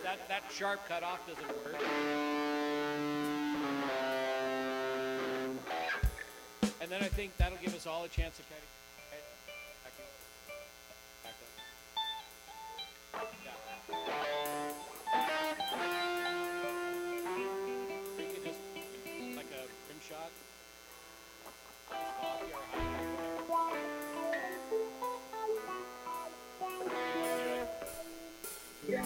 that sharp cutoff doesn't work. And then I think that'll give us all a chance to kind of back in. Back up. Yeah. Or you can just like a rim shot. Off your yeah,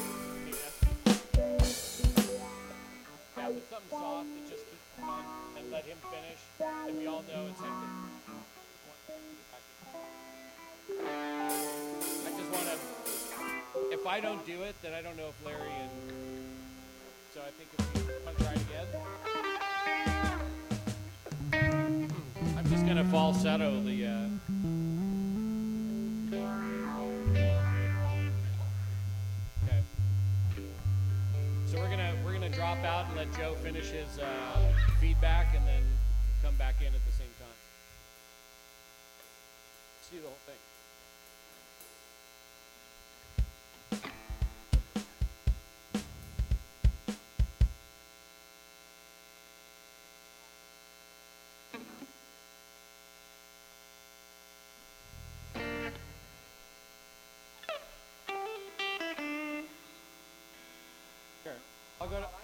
with something soft that just keeps on and let him finish. And we all know it's like I just want to. If I don't do it, then I don't know if Larry and. So I think if we want to try it again, I'm just gonna falsetto the. Okay. So we're gonna drop out and let Joe finish his feedback, and then come back in at the same time. See the whole thing. Sure. I'll go to.